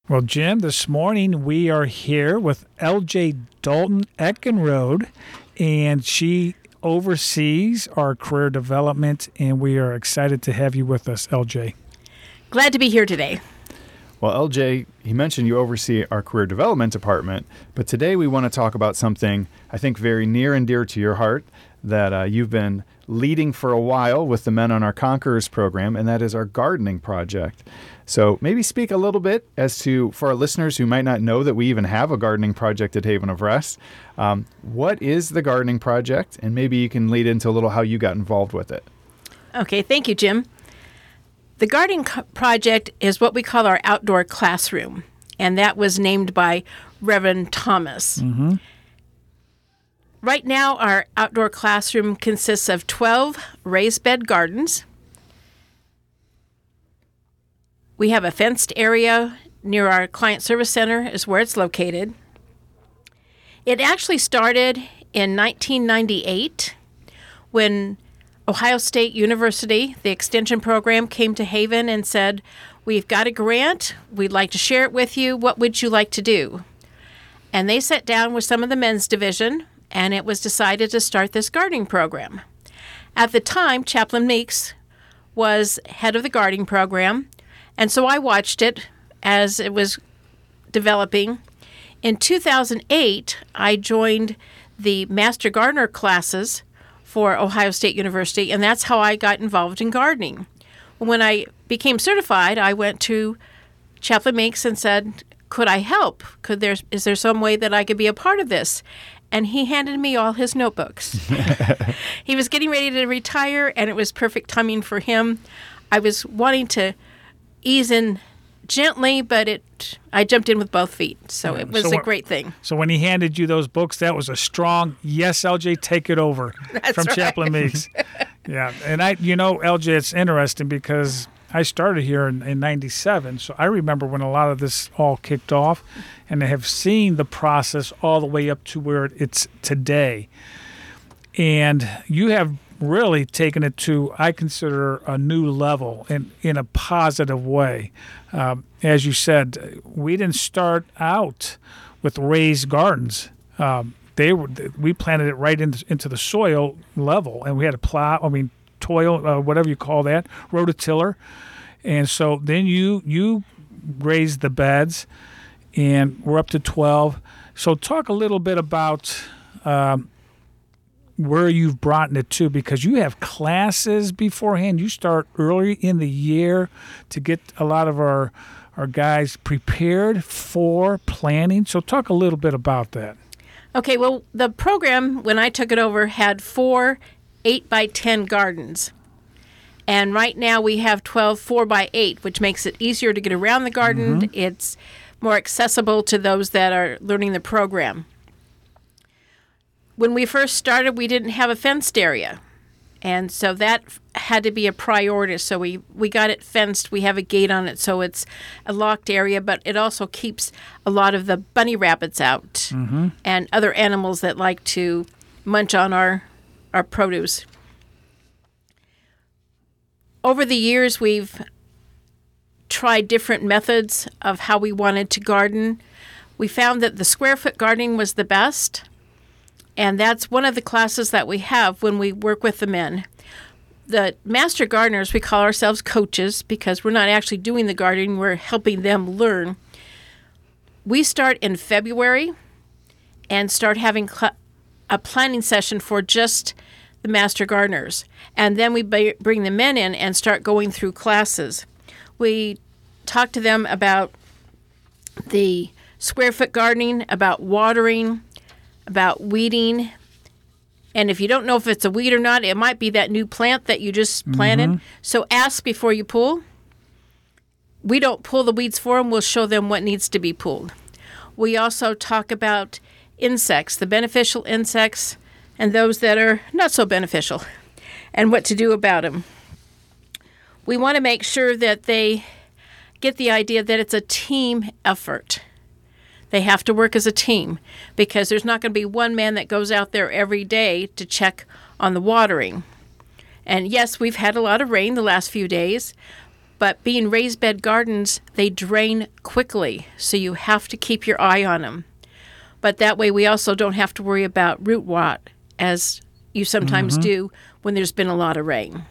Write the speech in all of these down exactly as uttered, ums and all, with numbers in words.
Well, Jim, this morning we are here with L J Dalton Eckenrode, and she oversees our career development, and we are excited to have you with us, L J. Glad to be here today. Well, L J, he mentioned you oversee our career development department, but today we want to talk about something I think very near and dear to your heart that uh, you've been leading for a while with the Men on Our Conquerors program, and that is our gardening project. So maybe speak a little bit as to, for our listeners who might not know that we even have a gardening project at Haven of Rest, um, what is the gardening project? And maybe you can lead into a little how you got involved with it. Okay, thank you, Jim. The gardening co- project is what we call our outdoor classroom, and that was named by Reverend Thomas. Mm-hmm. Right now, our outdoor classroom consists of twelve raised bed gardens. We have a fenced area near our client service center is where it's located. It actually started in nineteen ninety-eight when Ohio State University, the extension program, came to Haven and said, "We've got a grant. We'd like to share it with you. What would you like to do?" And they sat down with some of the men's division, and it was decided to start this gardening program. At the time, Chaplain Meeks was head of the gardening program, and so I watched it as it was developing. In two thousand eight, I joined the Master Gardener classes for Ohio State University, and that's how I got involved in gardening. When I became certified, I went to Chaplain Meeks and said, could I help? Could there, is there some way that I could be a part of this? And he handed me all his notebooks. He was getting ready to retire, and it was perfect timing for him. I was wanting to ease in gently, but it I jumped in with both feet, so Yeah. it was So a what- great thing. So when he handed you those books, that was a strong, yes, L J, take it over That's from right. Chaplain Meeks. Yeah, and I, you know, L J, it's interesting because I started here in, in ninety-seven, so I remember when a lot of this all kicked off, and I have seen the process all the way up to where it's today. And you have really taken it to, I consider, a new level in, in a positive way. Um, as you said, we didn't start out with raised gardens. Um, they were we planted it right into, into the soil level, and we had a plow. I mean, toil, uh, whatever you call that, rototiller. And so then you you raised the beds, and we're up to twelve. So talk a little bit about um, where you've brought it to, because you have classes beforehand. You start early in the year to get a lot of our our guys prepared for planning. So talk a little bit about that. Okay, well, the program, when I took it over, had four eight by ten gardens. And right now we have twelve four by eight, which makes it easier to get around the garden. Mm-hmm. It's more accessible to those that are learning the program. When we first started, we didn't have a fenced area. And so that had to be a priority. So we, we got it fenced. We have a gate on it, so it's a locked area, but it also keeps a lot of the bunny rabbits out Mm-hmm. and other animals that like to munch on our, our produce. Over the years, we've tried different methods of how we wanted to garden. We found that the square foot gardening was the best, and that's one of the classes that we have when we work with the men. The master gardeners, we call ourselves coaches because we're not actually doing the gardening, we're helping them learn. We start in February and start having cl- a planning session for just the master gardeners. And then we b- bring the men in and start going through classes. We talk to them about the square foot gardening, about watering, about weeding. And if you don't know if it's a weed or not, it might be that new plant that you just planted. Mm-hmm. So ask before you pull. We don't pull the weeds for them. We'll show them what needs to be pulled. We also talk about insects, the beneficial insects, and those that are not so beneficial, and what to do about them. We want to make sure that they get the idea that it's a team effort. They have to work as a team because there's not going to be one man that goes out there every day to check on the watering. And yes, we've had a lot of rain the last few days, But being raised bed gardens, they drain quickly, so you have to keep your eye on them. But that way we also don't have to worry about root rot, as you sometimes mm-hmm. do when there's been a lot of rain.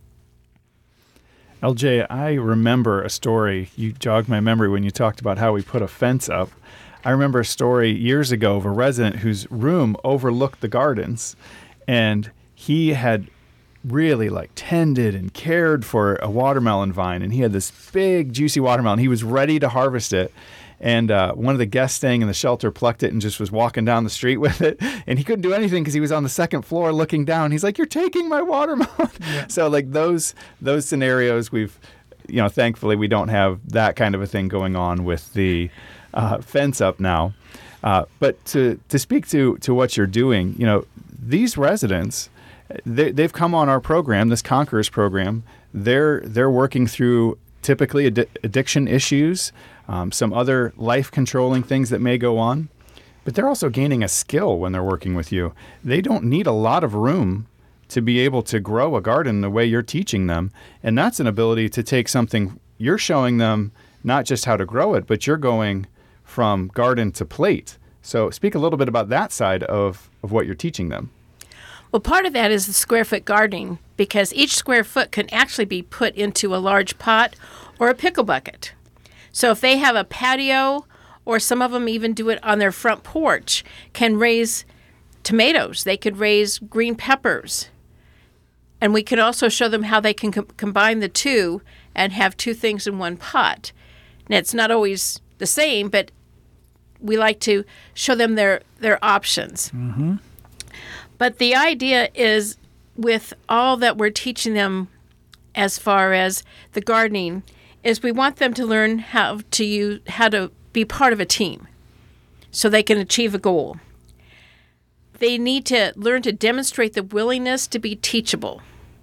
L J, I remember a story. You jogged my memory when you talked about how we put a fence up. I remember a story years ago of a resident whose room overlooked the gardens, and he had really like tended and cared for a watermelon vine, and he had this big juicy watermelon. He was ready to harvest it, and uh, one of the guests staying in the shelter plucked it and just was walking down the street with it, and he couldn't do anything because he was on the second floor looking down. He's like, "You're taking my watermelon." Yeah. So like those those scenarios, we've, you know, thankfully we don't have that kind of a thing going on with the uh, fence up now. Uh, but to to speak to to what you're doing, you know, these residents, They, they've come on our program, this Conquerors program. They're they're working through typically ad- addiction issues, um, some other life-controlling things that may go on, but they're also gaining a skill when they're working with you. They don't need a lot of room to be able to grow a garden the way you're teaching them, and that's an ability to take something you're showing them, not just how to grow it, but you're going from garden to plate. So speak a little bit about that side of, of what you're teaching them. Well, part of that is the square foot gardening, because each square foot can actually be put into a large pot or a pickle bucket. So if they have a patio, or some of them even do it on their front porch, can raise tomatoes. They could raise green peppers. And we can also show them how they can com- combine the two and have two things in one pot. And it's not always the same, but we like to show them their, their options. Mm-hmm. But the idea is, with all that we're teaching them as far as the gardening, is we want them to learn how to use, how to be part of a team so they can achieve a goal. They need to learn to demonstrate the willingness to be teachable.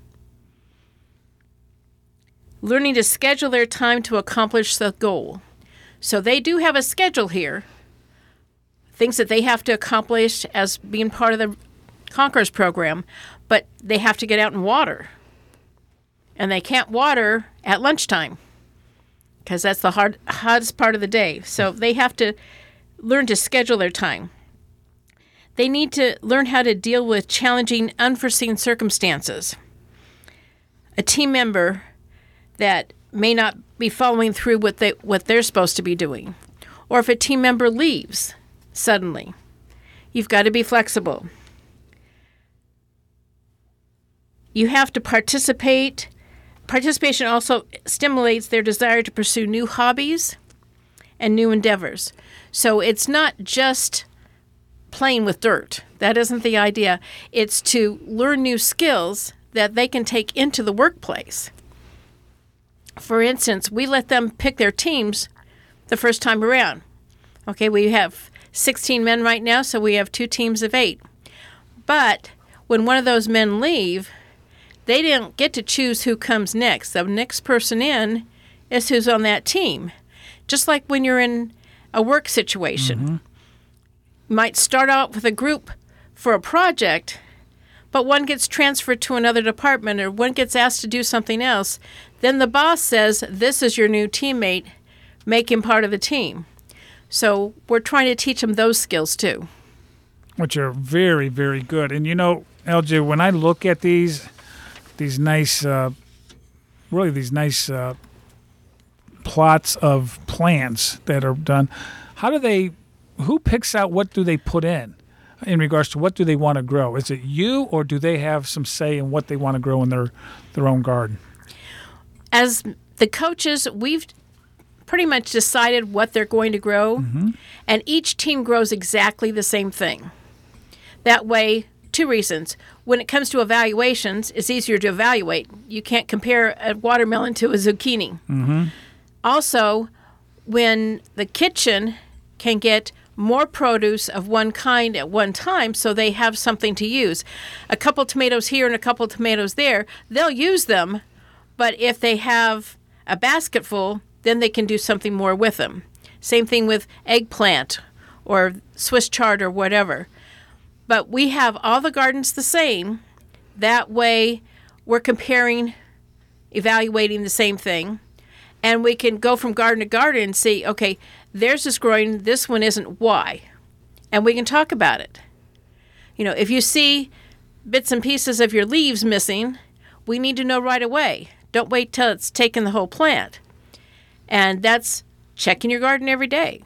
Learning to schedule their time to accomplish the goal. So they do have a schedule here, things that they have to accomplish as being part of the Conquerors program, but they have to get out and water. And they can't water at lunchtime because that's the hard, hottest part of the day. So they have to learn to schedule their time. They need to learn how to deal with challenging, unforeseen circumstances. A team member that may not be following through what they what they're supposed to be doing. Or if a team member leaves suddenly, you've got to be flexible. You have to participate. Participation also stimulates their desire to pursue new hobbies and new endeavors. So it's not just playing with dirt. That isn't the idea. It's to learn new skills that they can take into the workplace. For instance, we let them pick their teams the first time around. Okay, we have sixteen men right now, so we have two teams of eight. But when one of those men leave, they didn't get to choose who comes next. The next person in is who's on that team. Just like when you're in a work situation. Mm-hmm. You might start out with a group for a project, but one gets transferred to another department or one gets asked to do something else. Then the boss says, this is your new teammate. Make him part of the team. So we're trying to teach them those skills too. Which are very, very good. And you know, L J, when I look at these, these nice, uh, really these nice uh, plots of plants that are done, how do they, who picks out what do they put in, in regards to what do they want to grow? Is it you, or do they have some say in what they want to grow in their, their own garden? As the coaches, we've pretty much decided what they're going to grow, mm-hmm. and each team grows exactly the same thing. That way, two reasons. When it comes to evaluations, it's easier to evaluate. You can't compare a watermelon to a zucchini. Mm-hmm. Also, when the kitchen can get more produce of one kind at one time, so they have something to use. A couple tomatoes here and a couple tomatoes there, they'll use them, but if they have a basket full, then they can do something more with them. Same thing with eggplant or Swiss chard or whatever. But we have all the gardens the same. That way, we're comparing, evaluating the same thing. And we can go from garden to garden and see, okay, theirs is growing, this one isn't, why? And we can talk about it. You know, if you see bits and pieces of your leaves missing, we need to know right away. Don't wait till it's taken the whole plant. And that's checking your garden every day.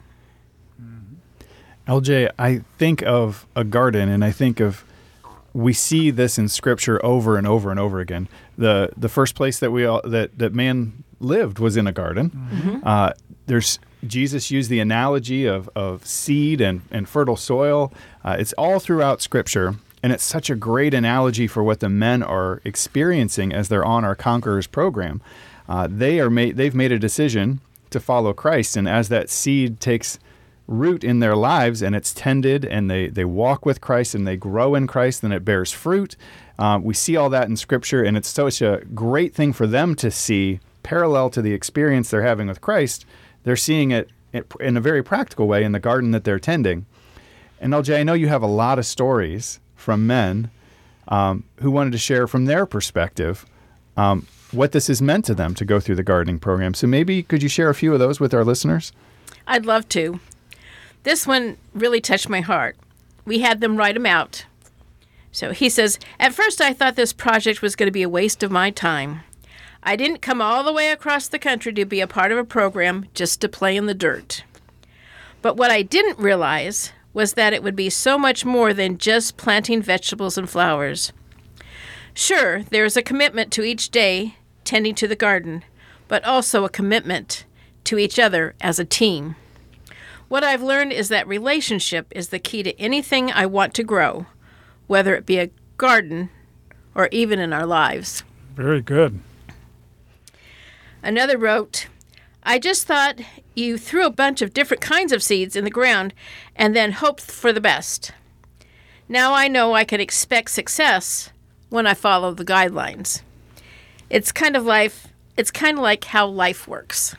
L J, I think of a garden, and I think of, we see this in Scripture over and over and over again. The the first place that we all, that, that man lived was in a garden. Mm-hmm. Uh, there's Jesus used the analogy of, of seed and, and fertile soil. Uh, it's all throughout Scripture, and it's such a great analogy for what the men are experiencing as they're on our Conquerors program. Uh, they are made, they've made a decision to follow Christ, and as that seed takes root in their lives and it's tended and they, they walk with Christ and they grow in Christ, then it bears fruit. Uh, we see all that in Scripture, and it's such a great thing for them to see parallel to the experience they're having with Christ. They're seeing it in a very practical way in the garden that they're tending. And L J, I know you have a lot of stories from men um, who wanted to share from their perspective um, what this has meant to them to go through the gardening program. So maybe could you share a few of those with our listeners? I'd love to. This one really touched my heart. We had them write them out. So he says, at first I thought this project was going to be a waste of my time. I didn't come all the way across the country to be a part of a program just to play in the dirt. But what I didn't realize was that it would be so much more than just planting vegetables and flowers. Sure, there is a commitment to each day tending to the garden, but also a commitment to each other as a team. What I've learned is that relationship is the key to anything I want to grow, whether it be a garden or even in our lives. Very good. Another wrote, I just thought you threw a bunch of different kinds of seeds in the ground and then hoped for the best. Now I know I can expect success when I follow the guidelines. It's kind of life, it's kind of like how life works.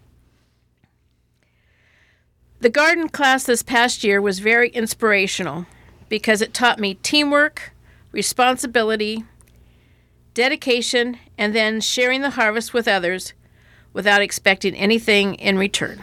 The garden class this past year was very inspirational because it taught me teamwork, responsibility, dedication, and then sharing the harvest with others without expecting anything in return.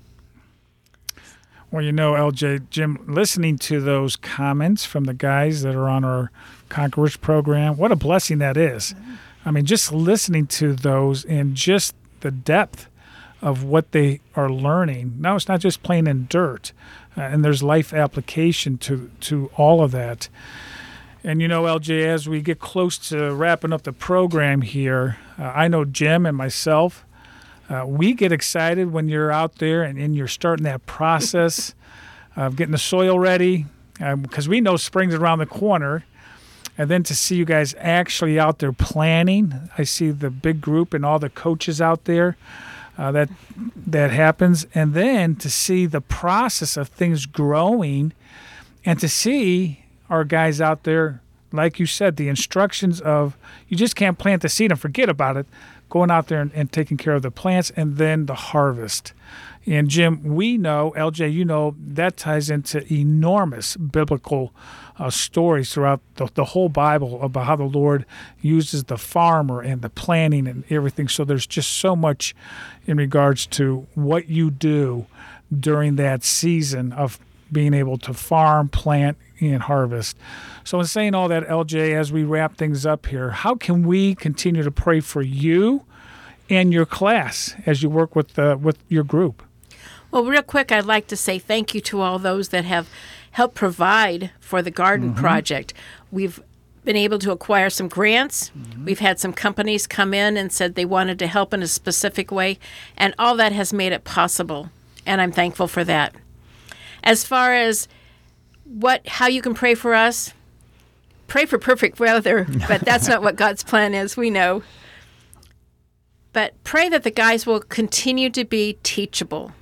Well, you know, L J, Jim, listening to those comments from the guys that are on our Conquerors program, what a blessing that is. I mean, just listening to those and just the depth of what they are learning. Now, it's not just playing in dirt, uh, and there's life application to, to all of that. And, you know, L J, as we get close to wrapping up the program here, uh, I know Jim and myself, uh, we get excited when you're out there and, and you're starting that process of getting the soil ready, because um, we know spring's around the corner. And then to see you guys actually out there planning, I see the big group and all the coaches out there. Uh, that that happens, and then to see the process of things growing, and to see our guys out there, like you said, the instructions of you just can't plant the seed and forget about it, going out there and, and taking care of the plants, and then the harvest. And Jim, we know, L J, you know, that ties into enormous biblical uh, stories throughout the, the whole Bible about how the Lord uses the farmer and the planting and everything. So there's just so much in regards to what you do during that season of being able to farm, plant, and harvest. So in saying all that, L J, as we wrap things up here, how can we continue to pray for you and your class as you work with uh, with your group? Well, real quick, I'd like to say thank you to all those that have helped provide for the garden mm-hmm. project. We've been able to acquire some grants. Mm-hmm. We've had some companies come in and said they wanted to help in a specific way, and all that has made it possible, and I'm thankful for that. As far as what, how you can pray for us, pray for perfect weather, but that's not what God's plan is, we know. But pray that the guys will continue to be teachable.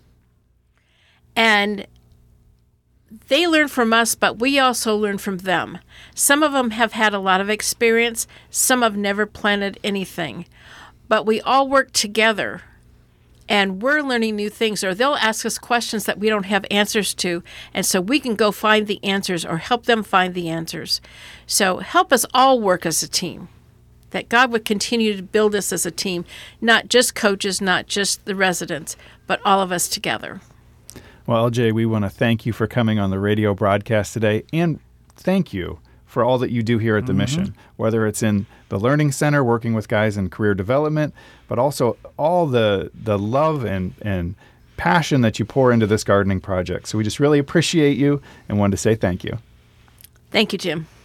And they learn from us, but we also learn from them. Some of them have had a lot of experience. Some have never planted anything. But we all work together, and we're learning new things, or they'll ask us questions that we don't have answers to, and so we can go find the answers or help them find the answers. So help us all work as a team. that God would continue to build us as a team, not just coaches, not just the residents, but all of us together. Well, L J, we want to thank you for coming on the radio broadcast today, and thank you for all that you do here at the mm-hmm. Mission, whether it's in the Learning Center, working with guys in career development, but also all the the love and, and passion that you pour into this gardening project. So we just really appreciate you and wanted to say thank you. Thank you, Jim.